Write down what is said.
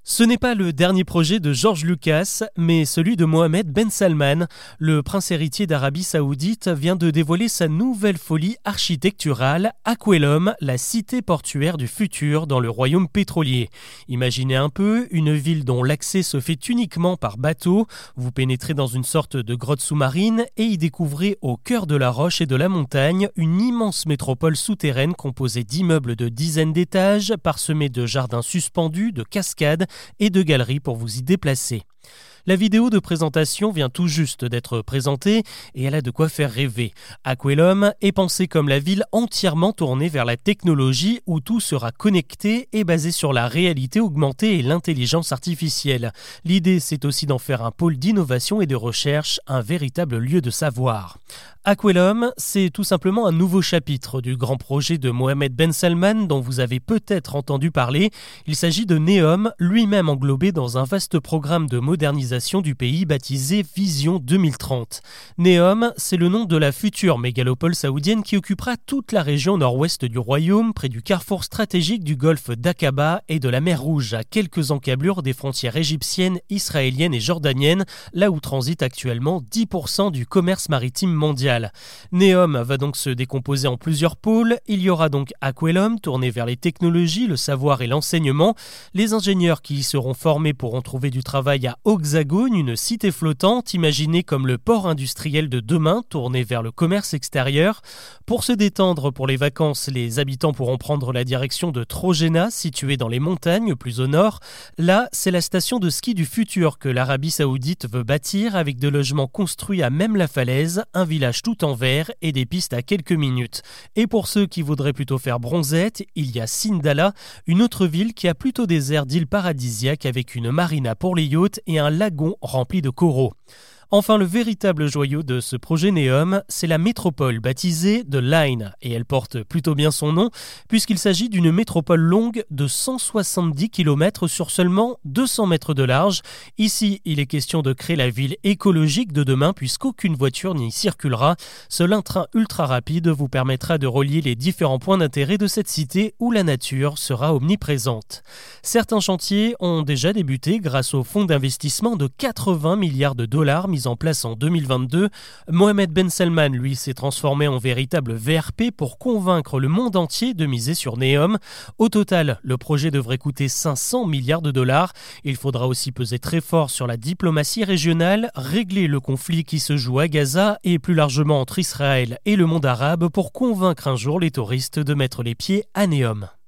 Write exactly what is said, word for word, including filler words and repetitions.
Ce n'est pas le dernier projet de George Lucas, mais celui de Mohammed Ben Salman. Le prince héritier d'Arabie Saoudite vient de dévoiler sa nouvelle folie architecturale, Aquellum, la cité portuaire du futur dans le royaume pétrolier. Imaginez un peu une ville dont l'accès se fait uniquement par bateau. Vous pénétrez dans une sorte de grotte sous-marine et y découvrez au cœur de la roche et de la montagne une immense métropole souterraine composée d'immeubles de dizaines d'étages, parsemés de jardins suspendus, de cascades et de galeries pour vous y déplacer. La vidéo de présentation vient tout juste d'être présentée et elle a de quoi faire rêver. Aquellum est pensée comme la ville entièrement tournée vers la technologie où tout sera connecté et basé sur la réalité augmentée et l'intelligence artificielle. L'idée, c'est aussi d'en faire un pôle d'innovation et de recherche, un véritable lieu de savoir. Aquellum, c'est tout simplement un nouveau chapitre du grand projet de Mohammed Ben Salman dont vous avez peut-être entendu parler. Il s'agit de Neom, lui-même englobé dans un vaste programme de modernisation du pays baptisé Vision deux mille trente. Neom, c'est le nom de la future mégalopole saoudienne qui occupera toute la région nord-ouest du royaume, près du carrefour stratégique du golfe d'Aqaba et de la mer Rouge, à quelques encablures des frontières égyptiennes, israéliennes et jordaniennes, là où transite actuellement dix pour cent du commerce maritime mondial. Neom va donc se décomposer en plusieurs pôles. Il y aura donc Aquellum, tourné vers les technologies, le savoir et l'enseignement. Les ingénieurs qui y seront formés pourront trouver du travail à Oxagon, une cité flottante imaginée comme le port industriel de demain, tourné vers le commerce extérieur. Pour se détendre pour les vacances, les habitants pourront prendre la direction de Trojena, située dans les montagnes plus au nord. Là, c'est la station de ski du futur que l'Arabie Saoudite veut bâtir avec des logements construits à même la falaise, un village tout en verre et des pistes à quelques minutes. Et pour ceux qui voudraient plutôt faire bronzette, il y a Sindala, une autre ville qui a plutôt des airs d'île paradisiaque avec une marina pour les yachts et un lagon rempli de coraux. Enfin, le véritable joyau de ce projet Neom, c'est la métropole baptisée The Line, et elle porte plutôt bien son nom, puisqu'il s'agit d'une métropole longue de cent soixante-dix kilomètres sur seulement deux cents mètres de large. Ici, il est question de créer la ville écologique de demain, puisqu'aucune voiture n'y circulera. Seul un train ultra rapide vous permettra de relier les différents points d'intérêt de cette cité où la nature sera omniprésente. Certains chantiers ont déjà débuté grâce au fonds d'investissement de quatre-vingts milliards de dollars mis en place en deux mille vingt-deux. Mohammed Ben Salman, lui, s'est transformé en véritable V R P pour convaincre le monde entier de miser sur Neom. Au total, le projet devrait coûter cinq cents milliards de dollars. Il faudra aussi peser très fort sur la diplomatie régionale, régler le conflit qui se joue à Gaza et plus largement entre Israël et le monde arabe pour convaincre un jour les touristes de mettre les pieds à Neom.